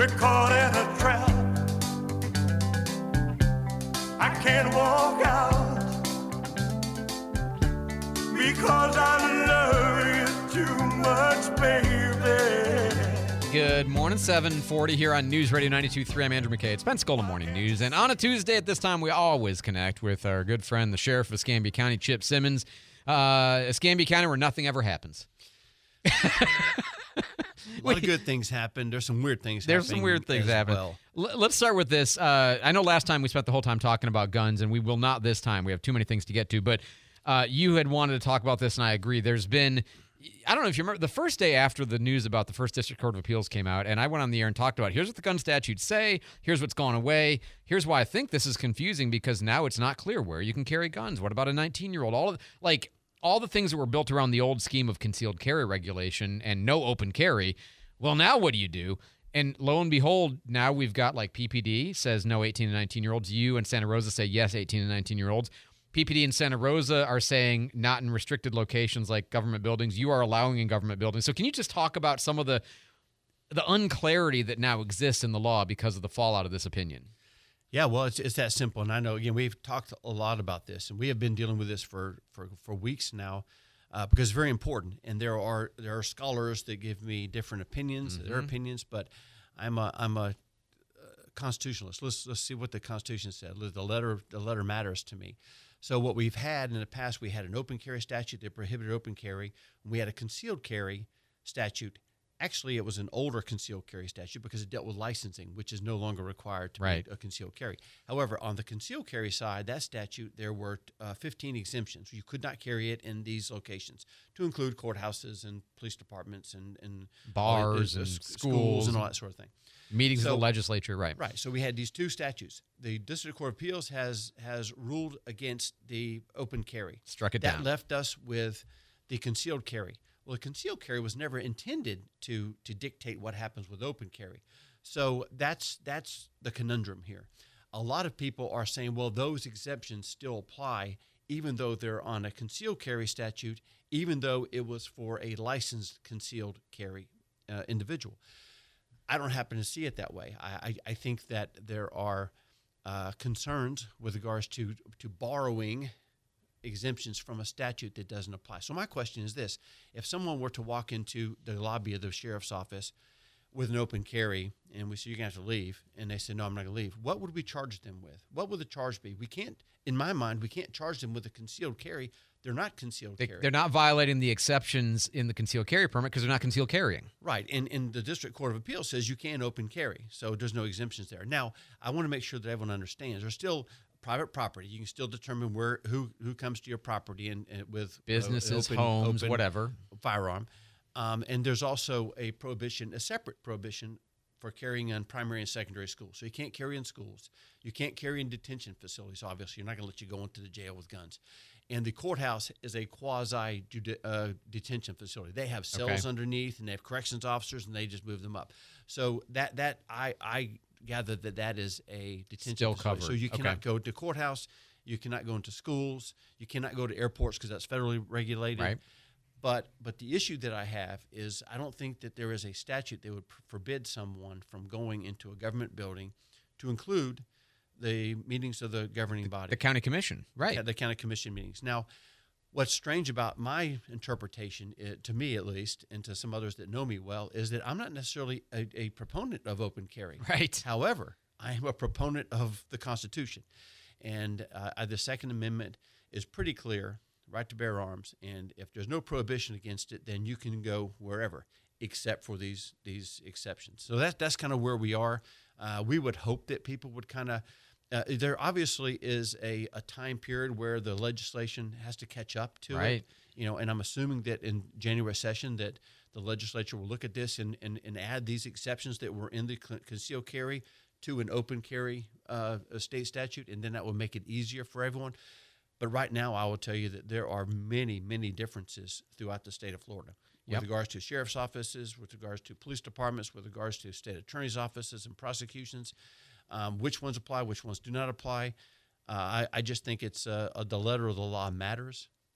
We're caught in a trap. I can't walk out because I love you too much, baby. Good morning, 740 here on News Radio 92.3. I'm Andrew McKay. It's Pensacola Morning News. And on a Tuesday at this time, we always connect with our good friend, the Sheriff of Escambia County, Chip Simmons. Escambia County, where nothing ever happens. A lot of good things happen. There's some weird things happening. There's some weird things happening. Well. Let's start with this. I know last time we spent the whole time talking about guns, and we will not this time. We have too many things to get to. But you had wanted to talk about this, and I agree. There's been, I don't know if you remember, the first day after the news about the First District Court of Appeals came out, and I went on the air and talked about, here's what the gun statutes say, here's what's gone away, here's why I think this is confusing, because now it's not clear where you can carry guns. What about a 19-year-old? All the things that were built around the old scheme of concealed carry regulation and no open carry, well, now what do you do? And lo and behold, now we've got like PPD says no 18 and 19-year-olds. You and Santa Rosa say yes, 18 and 19-year-olds. PPD and Santa Rosa are saying not in restricted locations like government buildings. You are allowing in government buildings. So can you just talk about some of the unclarity that now exists in the law because of the fallout of this opinion? Yeah, well, it's that simple. And I know, again, we've talked a lot about this, and we have been dealing with this for weeks now because it's very important. And there are scholars that give me different opinions, their opinions, but I'm a constitutionalist. Let's see what the Constitution said. The letter matters to me. So what we've had in the past, we had an open carry statute that prohibited open carry. We had a concealed carry statute. Actually, it was an older concealed carry statute because it dealt with licensing, which is no longer required to be a concealed carry. However, on the concealed carry side, that statute, there were 15 exemptions. You could not carry it in these locations, to include courthouses and police departments and bars and schools and all that sort of thing. Meetings of the legislature, right. Right. So we had these two statutes. The District Court of Appeals has ruled against the open carry. Struck it down. That left us with the concealed carry. Well, the concealed carry was never intended to dictate what happens with open carry. So that's the conundrum here. A lot of people are saying, well, those exceptions still apply, even though they're on a concealed carry statute, even though it was for a licensed concealed carry individual. I don't happen to see it that way. I think that there are concerns with regards to borrowing exemptions from a statute that doesn't apply. So my question is this: if someone were to walk into the lobby of the sheriff's office with an open carry and we say, you're going to have to leave, and they say, no, I'm not going to leave, what would we charge them with? What would the charge be? We can't, in my mind, we can't charge them with a concealed carry. They're not concealed carry. They're not violating the exceptions in the concealed carry permit because they're not concealed carrying. Right. And the District Court of Appeals says you can open carry, so there's no exemptions there. Now, I want to make sure that everyone understands. There's still private property. You can still determine who comes to your property and with businesses, homes, whatever, firearm. And there's also a separate prohibition for carrying in primary and secondary schools. So you can't carry in schools. You can't carry in detention facilities, obviously. You're not going to let you go into the jail with guns. And the courthouse is a quasi-detention facility. They have cells underneath, and they have corrections officers, and they just move them up. So that I gather that is a detention still facility. covered. So you cannot go to courthouse. You cannot go into schools. You cannot go to airports because that's federally regulated. Right. But the issue that I have is I don't think that there is a statute that would forbid someone from going into a government building to include the meetings of the governing body. The county commission, right. Yeah, the county commission meetings. Now, what's strange about my interpretation, to me at least, and to some others that know me well, is that I'm not necessarily a proponent of open carry. Right. However, I am a proponent of the Constitution. And the Second Amendment is pretty clear, right to bear arms. And if there's no prohibition against it, then you can go wherever, except for these exceptions. So that's kind of where we are. We would hope that people would kind of there obviously is a time period where the legislation has to catch up to it. And I'm assuming that in January session that the legislature will look at this and add these exceptions that were in the concealed carry to an open carry state statute, and then that will make it easier for everyone. But right now, I will tell you that there are many, many differences throughout the state of Florida with regards to sheriff's offices, with regards to police departments, with regards to state attorney's offices and prosecutions. Which ones apply, which ones do not apply. I just think it's the letter of the law matters,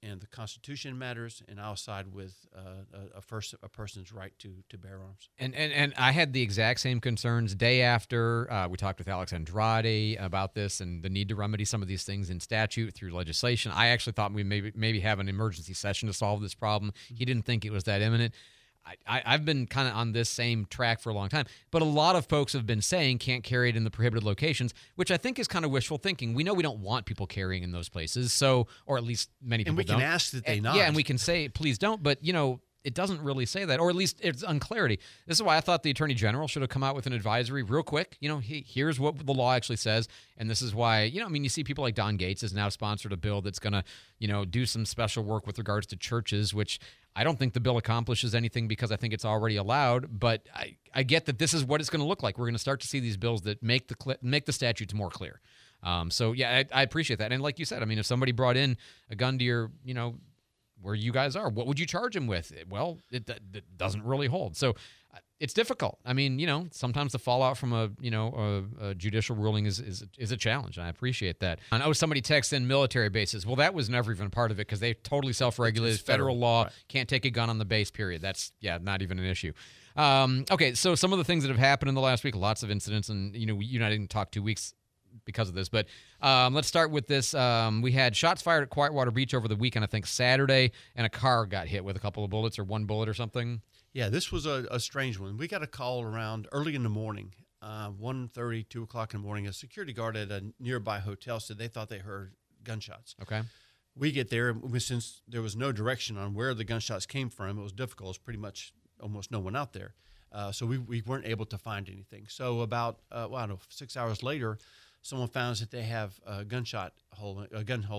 and the Constitution matters, and I'll side with a person's right to bear arms. And I had the exact same concerns day after we talked with Alex Andrade about this and the need to remedy some of these things in statute through legislation. I actually thought we maybe have an emergency session to solve this problem. He didn't think it was that imminent. I've been kind of on this same track for a long time, but a lot of folks have been saying can't carry it in the prohibited locations, which I think is kind of wishful thinking. We know we don't want people carrying in those places, so, or at least many people don't. And we can ask that they not. Yeah, and we can say, please don't, but, it doesn't really say that, or at least it's unclarity. This is why I thought the Attorney General should have come out with an advisory real quick. Here's what the law actually says, and this is why, you see people like Don Gates has now sponsored a bill that's going to, do some special work with regards to churches, which I don't think the bill accomplishes anything because I think it's already allowed, but I get that this is what it's going to look like. We're going to start to see these bills that make the statutes more clear. So, yeah, I appreciate that. And like you said, if somebody brought in a gun to your, where you guys are, what would you charge him with? Well, it doesn't really hold. So it's difficult. Sometimes the fallout from a judicial ruling is a challenge. And I appreciate that. I know somebody texts in military bases. Well, that was never even part of it because they totally self-regulated. Federal law, right. Can't take a gun on the base, period. That's, not even an issue. Okay, so some of the things that have happened in the last week, lots of incidents, and, you and I didn't talk 2 weeks because of this, but let's start with this. We had shots fired at Quietwater Beach over the weekend, I think Saturday, and a car got hit with a couple of bullets or one bullet or something. Yeah, this was a strange one. We got a call around early in the morning, 1:30, 2 o'clock in the morning. A security guard at a nearby hotel said they thought they heard gunshots. Okay. We get there, since there was no direction on where the gunshots came from, it was difficult. It was pretty much almost no one out there. So we weren't able to find anything. So about, 6 hours later, someone found that they have a gun hole, in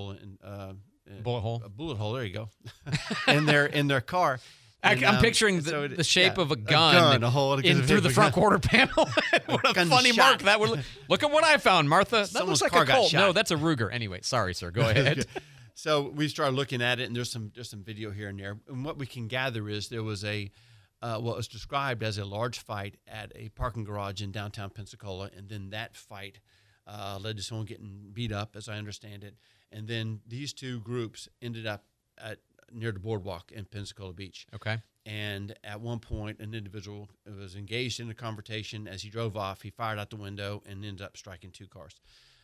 bullet hole. A bullet hole. There you go. in their car. And, I'm picturing the shape of a gun a hole in through the front quarter panel. What a funny mark that would look at what I found, Martha. That Someone's looks like car a Colt. got shot. No, that's a Ruger. Anyway, sorry, sir. Go ahead. So we started looking at it, and there's some video here and there. And what we can gather is there was what was described as a large fight at a parking garage in downtown Pensacola, and then that fight led to someone getting beat up, as I understand it. And then these two groups ended up near the boardwalk in Pensacola Beach. Okay. And at one point, an individual was engaged in a confrontation. As he drove off, he fired out the window and ended up striking two cars.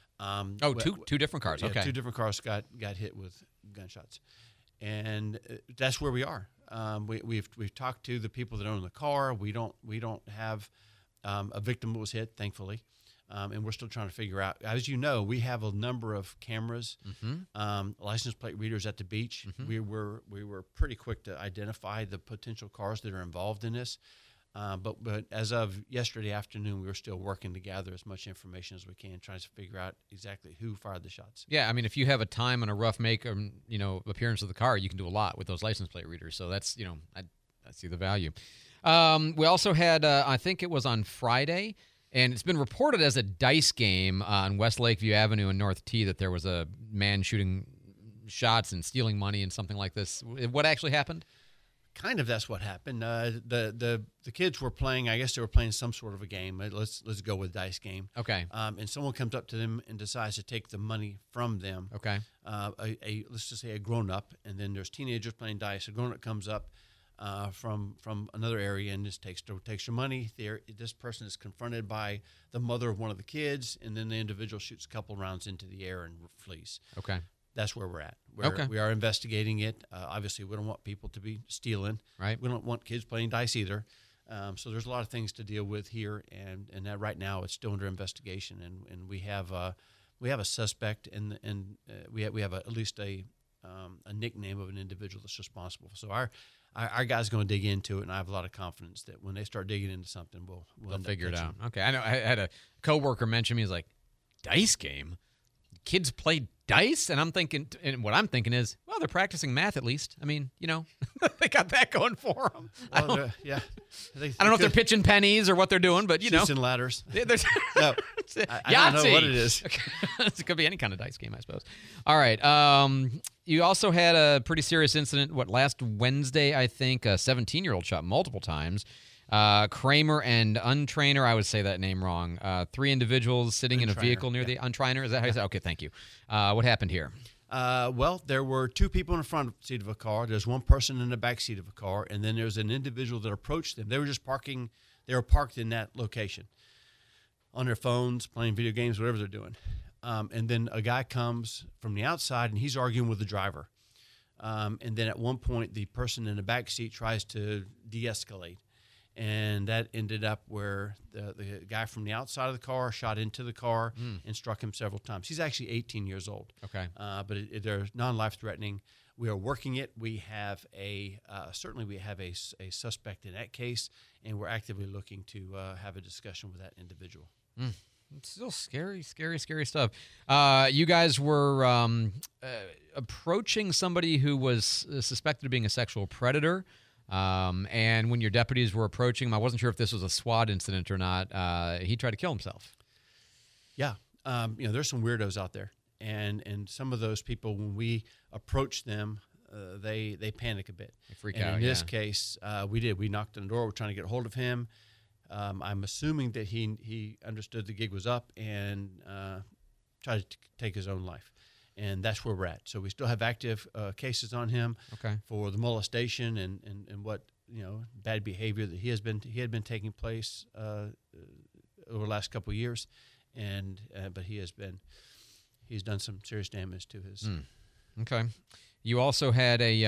Two different cars. Yeah, okay. Two different cars got hit with gunshots. And that's where we are. We've talked to the people that own the car. We don't have a victim that was hit, thankfully. And we're still trying to figure out. As you know, we have a number of cameras, license plate readers at the beach. Mm-hmm. We were pretty quick to identify the potential cars that are involved in this. But as of yesterday afternoon, we were still working to gather as much information as we can, trying to figure out exactly who fired the shots. Yeah, if you have a time and a rough make, appearance of the car, you can do a lot with those license plate readers. So that's, I see the value. We also had, I think it was on Friday. And it's been reported as a dice game on West Lakeview Avenue in North T that there was a man shooting shots and stealing money and something like this. What actually happened? Kind of that's what happened. The kids were playing, I guess they were playing some sort of a game. Let's go with dice game. Okay. And someone comes up to them and decides to take the money from them. Okay. Let's just say a grown-up, and then there's teenagers playing dice. A grown-up comes up from another area and just takes your money. This person is confronted by the mother of one of the kids, and then the individual shoots a couple rounds into the air and flees. Okay. That's where we're at. Okay. We are investigating it. Obviously, we don't want people to be stealing. Right. We don't want kids playing dice either. So there's a lot of things to deal with here, and that right now it's still under investigation. And we have a suspect, and we have at least a nickname of an individual that's responsible. So our guy's going to dig into it, and I have a lot of confidence that when they start digging into something, we'll figure it out. Okay, I know. I had a coworker mention me. He's like, dice game? Kids play dice? And I'm thinking, and what I'm thinking is, well, they're practicing math at least. They got that going for them. Well, I don't know if they're pitching pennies or what they're doing, but Chutes and ladders. No, I don't know what it is. It could be any kind of dice game, I suppose. All right. You also had a pretty serious incident, last Wednesday, I think, a 17-year-old shot multiple times. Kramer and Untrainer, I would say that name wrong. 3 individuals sitting in a vehicle near the Untrainer. Is that how you say it? Okay, thank you. What happened here? Well, there were two people in the front seat of a car. There's one person in the back seat of a car, and then there's an individual that approached them. They were just parking. They were parked in that location on their phones, playing video games, whatever they're doing. And then a guy comes from the outside, and he's arguing with the driver. And then at one point, the person in the back seat tries to de-escalate. And that ended up where the guy from the outside of the car shot into the car and struck him several times. He's actually 18 years old. Okay. But they're non-life threatening. We are working it. We have certainly we have a suspect in that case, and we're actively looking to have a discussion with that individual. It's still scary stuff. You guys were approaching somebody who was suspected of being a sexual predator. And when your deputies were approaching him, I wasn't sure if this was a SWAT incident or not. He tried to kill himself. Yeah. There's some weirdos out there. And some of those people, when we approach them, they panic a bit. They freak and out, in this case, we did. We knocked on the door. We're trying to get a hold of him. I'm assuming that he understood the gig was up and tried to take his own life. And that's where we're at. So we still have active cases on him for the molestation and what bad behavior that he had been taking place over the last couple of years, but he's done some serious damage to his. Okay. You also had a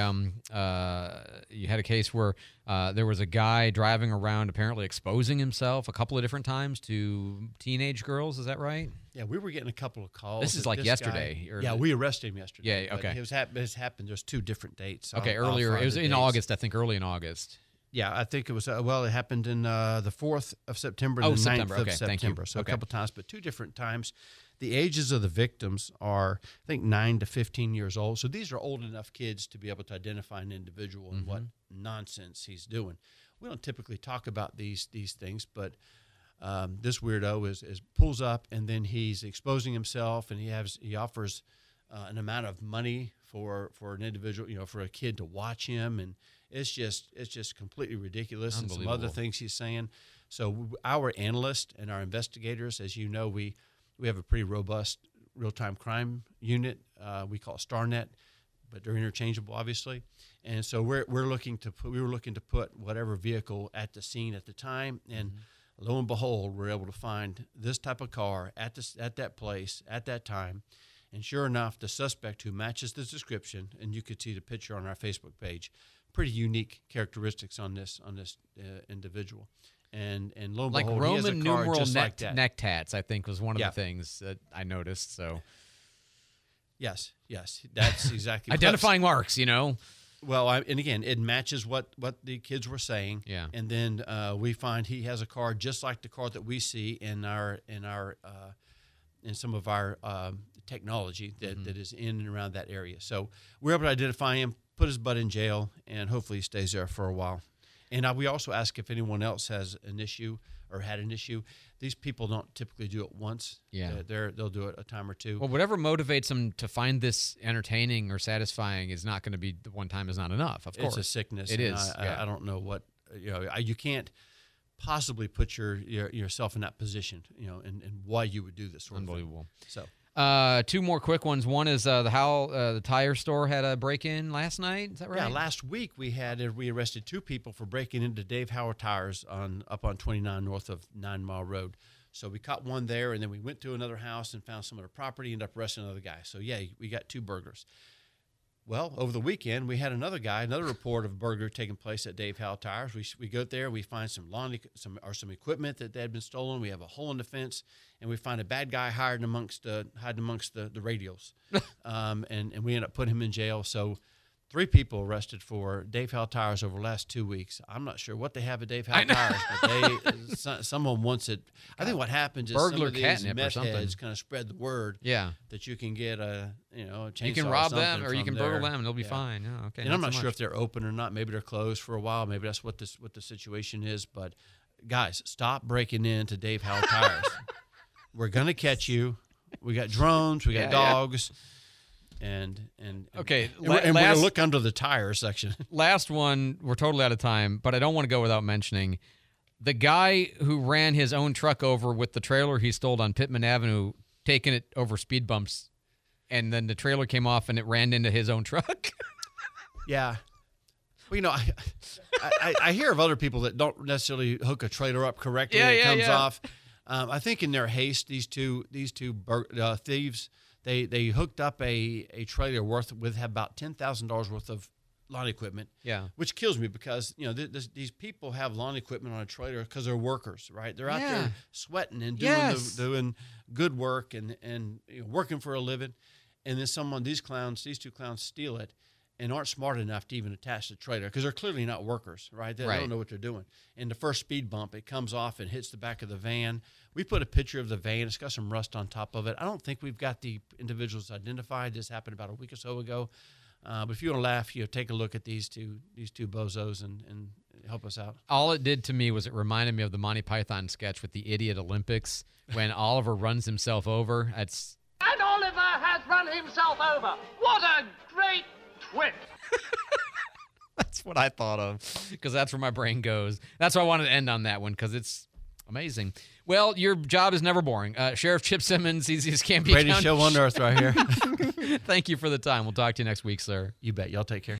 case where there was a guy driving around apparently exposing himself a couple of different times to teenage girls. Is that right? Yeah, we were getting a couple of calls. This is like yesterday. We arrested him yesterday. Yeah, okay. It happened. There's two different dates. Earlier. It was in August, I think, early in August. Yeah, I think it was. It happened in the 4th of September and the 9th of September. So a couple times, but two different times. The ages of the victims are, I think, 9 to 15 years old. So these are old enough kids to be able to identify an individual and what nonsense he's doing. We don't typically talk about these things, but this weirdo is pulls up and then he's exposing himself, and he offers an amount of money for an individual, for a kid to watch him, and it's just completely ridiculous. And some other things he's saying. So our analysts and our investigators, as you know, we have a pretty robust real-time crime unit. We call it StarNet, but they're interchangeable, obviously. And so we were looking to put whatever vehicle at the scene at the time, and lo and behold, we're able to find this type of car at that place at that time. And sure enough, the suspect who matches the description, and you could see the picture on our Facebook page, pretty unique characteristics on this individual. And lo and like behold, Roman he has a car numeral just like that. neck tats, I think, was one of the things that I noticed. So, yes, that's exactly identifying marks. Well, and again, it matches what the kids were saying. Yeah. And then we find he has a car just like the car that we see in some of our technology that is in and around that area. So we're able to identify him, put his butt in jail, and hopefully he stays there for a while. And we also ask if anyone else has an issue or had an issue. These people don't typically do it once. Yeah. They'll do it a time or two. Well, whatever motivates them to find this entertaining or satisfying is not going to be one time is not enough, of course. It's a sickness. It is. I don't know what, you can't possibly put yourself in that position, and why you would do this sort of thing. Unbelievable. So. Two more quick ones. One is the tire store had a break-in last night. Is that right? Yeah, last week we arrested two people for breaking into Dave Howard Tires up on 29 north of 9 Mile Road. So we caught one there, and then we went to another house and found some other property, ended up arresting another guy. So yeah, we got two burglars. Well, over the weekend, we had another report of a burglary taking place at Dave Howell Tires. We go there, we find some equipment that had been stolen. We have a hole in the fence, and we find a bad guy hiding amongst the radials, and we end up putting him in jail. So 3 people arrested for Dave Howell Tires over the last 2 weeks. I'm not sure what they have at Dave Howell Tires, but someone wants it. I think what happens is burglar some of these meth heads kind of spread the word. Yeah. That you can get a chainsaw. You can rob or them, or you can burgle there. them, and they'll be fine. Yeah, okay. And I'm not sure if they're open or not. Maybe they're closed for a while. Maybe that's what the situation is. But guys, stop breaking into Dave Howell Tires. We're gonna catch you. We got drones. We got dogs. And okay, we're gonna look under the tire section. Last one, we're totally out of time, but I don't want to go without mentioning the guy who ran his own truck over with the trailer he stole on Pittman Avenue, taking it over speed bumps. and then the trailer came off and it ran into his own truck. Yeah. Well, I hear of other people that don't necessarily hook a trailer up correctly. Yeah, and it yeah, comes yeah. off. I think in their haste, these two thieves, they hooked up a trailer with about $10,000 worth of lawn equipment. Yeah. Which kills me because these people have lawn equipment on a trailer because they're workers, right? They're out Yeah. there sweating and Yes. doing good work and working for a living, and then these two clowns steal it and aren't smart enough to even attach the trailer because they're clearly not workers, right? They Right. don't know what they're doing. And the first speed bump, it comes off and hits the back of the van. We put a picture of the van. It's got some rust on top of it. I don't think we've got the individuals identified. This happened about a week or so ago. But if you want to laugh, take a look at these two bozos and help us out. All it did to me was it reminded me of the Monty Python sketch with the Idiot Olympics when Oliver runs himself over. And Oliver has run himself over. What a great twist. That's what I thought of because that's where my brain goes. That's why I wanted to end on that one because it's amazing. Well, your job is never boring. Sheriff Chip Simmons, easiest Campion Greatest County. show on earth right here. Thank you for the time. We'll talk to you next week, sir. You bet. Y'all take care.